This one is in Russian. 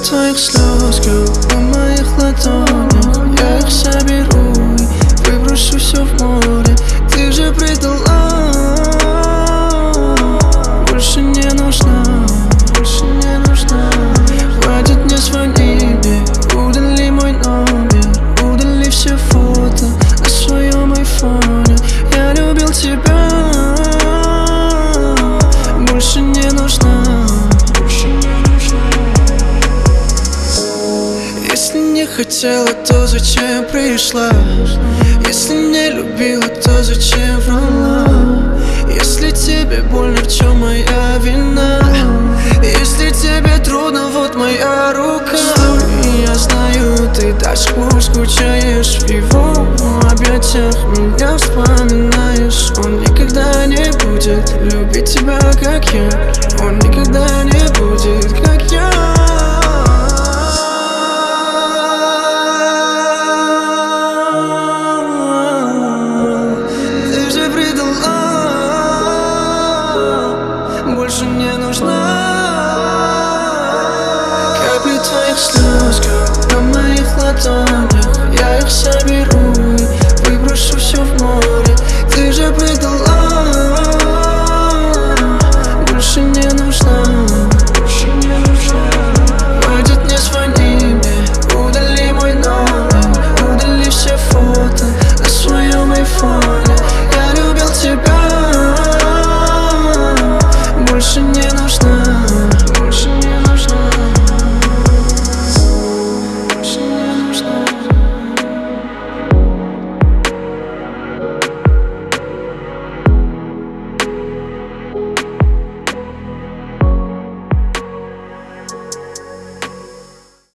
твоих слез, как на моих ладонях. Я их соберу и выброшу все в море. Ты же предала, больше не нужна, больше не нужна. Хватит, не звони мне, удали мой номер, удали все фото на своем айфоне. Я любил тебя, больше не нужна, больше не нужна. Если не хотела, то зачем пришла? Если не любила, то зачем врала? Если тебе больно, в чем моя вина? Если тебе трудно, вот моя рука. Стой, я знаю, ты до сих пор скучаешь в его объятиях, меня вспоминаешь. Он никогда не будет любить тебя, как я. Он никогда не будет, как я. Больше не нужна. Капли твоих слез, как на моих ладонях.